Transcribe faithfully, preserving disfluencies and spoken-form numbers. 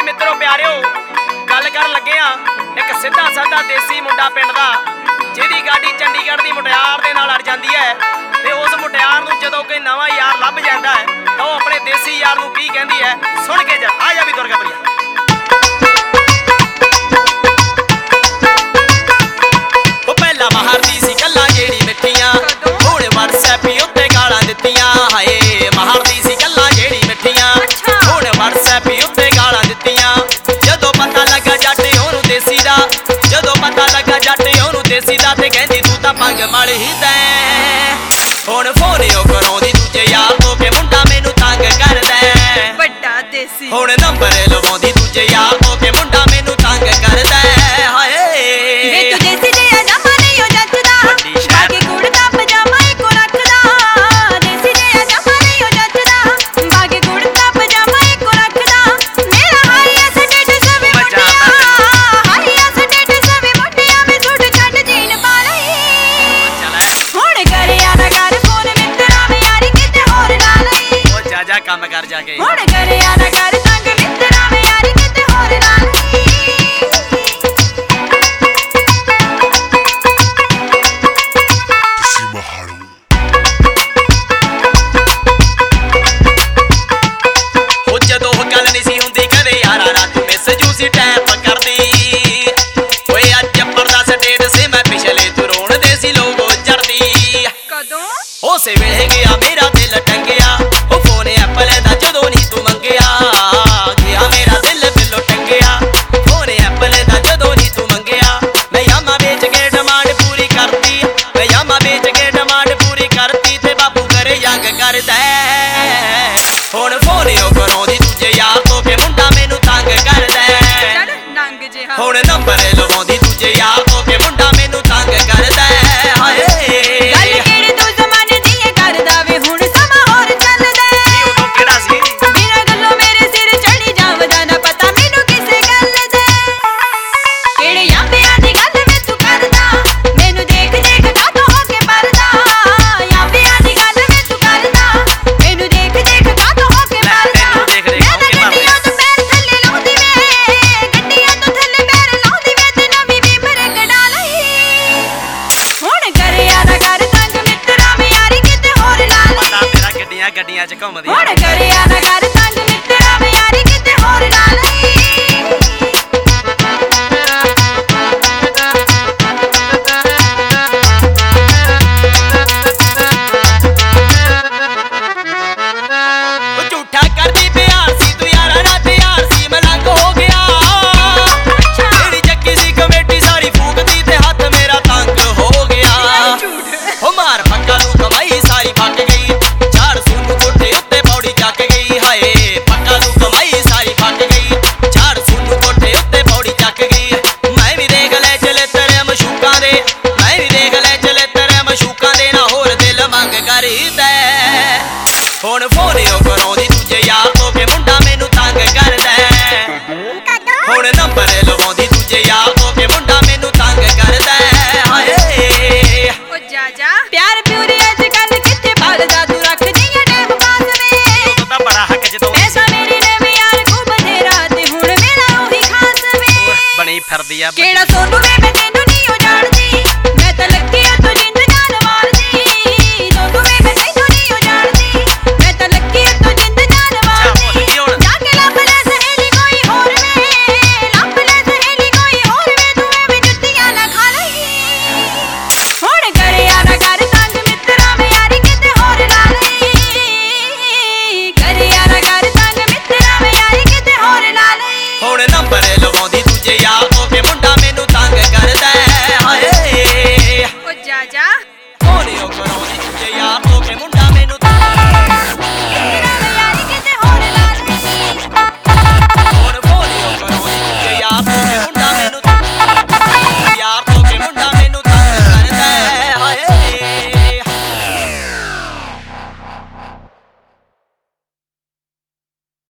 मित्रों प्यारिओ गल कर लगे एक सीधा साधा देसी मुंडा पिंड दा जिहदी गाड़ी चंडीगढ़ दी मुटियार दे नाल अड़ जांदी है ते उस मुटियार नूं जदों कोई नवां यार लभ जांदा है तां ओह अपने देसी यार नूं की कहंदी है सुण के जा आ जा भी दुर्गा प्रिया। ओ पहला मारदी सी गल्लां जेहड़ी मिठियां हुण WhatsApp उत्ते गालां दित्तियां हाए मारदी सी गल्लां जेहड़ी मिठियां हुण WhatsApp उत्ते गालां दित्तियां जदों पता लगा जट ओनू देसी दा जदों पता लगा जट ओनू देसी दा ते कहंदी तू तां पंग मल ही दै हुण फोन ओ कराउंदी दूजे यार तो के मुंडा मैनू तंग करदा बड़ा देसी हुण नंबर लवाउंदी दूजे यार तो के मुंडा मैनू तंग करदा हाए वे तू देसी जे आ जामा नहीं हो जचदा बाकी कुड़ता पजामा इको रखदा देसी जे आ जामा नहीं हो जचदा बाकी कुड़ता पजामा इको रखदा मेरा हाईया स्टेटस वे मुंडिया हाईया स्टेटस वे मुंडिया में सूट छड्ड जीन पा लई हुण करिया ना कर फोन मित्रा वे यारी किते होर ला लई ओ जा जा काम कर जाके हुण करिया ना कर तंग मित्रा वे यारी किते होर ला लई जदों गल नहीं सी हुंदी कदे यारा रात मैसेज उसी टैप करदी ओए अज पर्दा स्टेट से मैं पिछले तू रोण दे सी लोगो जड़दी कदों उसे वेले गया मेरा दिल टंगिया ओ फोन एप्पल दा जदों नहीं तू मंगिया गया मेरा दिल बिलो टंगिया फोन एप्पल दा जदों नहीं तू मंगिया मैं यामा बेच के डिमांड पूरी करती मैं यामा बेच के डिमांड पूरी करती ते बाबू करे यंग करदा हुण फोन ओ कराउंदी दूजे यार तो के मुंडा मैनू तंग करदा चल नंग जिहा हुण नंबर लवाउंदी दूजे यार तो के मुंडा मैनू तंग करदा हाए गल केड़े तू जमाने दी ए करदा वे हुण समा होर चलदा उदों किहड़ा सी बिना गल्लों मेरे सिर चढ़ी जावदा ना पता मैनू किसे गल दा केड़े याबियां दी गल वे तू करदा मैनू देख देख कातों हो के परदा याबियां दी गल वे तू करदा मैनू देख देख कातों हो के परदा देख देख हो के गड्डियां तो पैर थल्ले लाउंदी वे गड्डियां तो थल्ले पैर लाउंदी वे ते नवीं भी बरंग डालई हुण करिया ना कर तंग मित्रा वे यारी किते होर ला पता लई तेरा गड्डियां गड्डियां च घुमदी हुण करिया ना कर तंग मित्रा वे यारी किते होर ला लई ओ झूठा करदी प्यार सी तू यारा ना प्यार सी मलंग हो गया तेरी जक्की सी कमेटी सारी फूकदी ते हाथ मेरा तंग हो गया ओ मार पक्का नू कमाई सारी फक गई झाड़ सूनू कोठे उत्ते पौड़ी चक गई हाए पक्का नू कमाई सारी फक गई झाड़ सूनू कोठे उत्ते पौड़ी चक गई मैं भी देख ले चले तेरे मशूकां दे मैं भी देख ले चले तेरे मशूकां दे ना होर दिल मंग करीदा हुण फोन ओ कराउंदी दूजे यार तो के मुंडा मैनू तंग करदा हुण नंबर लवाउंदी दूजे यार तो के मुंडा मैनू तंग करदा हाए ओ जा जा प्यार प्यूरी अज कल किथे भालदा तू रख जिया टाइम पास वे तू तां बड़ा हक जदों पैसा मेरी ने भी यार को बथेरा ते हुण मेरा ओही खास वे बणी फिरदी आ केड़ा सोनू वे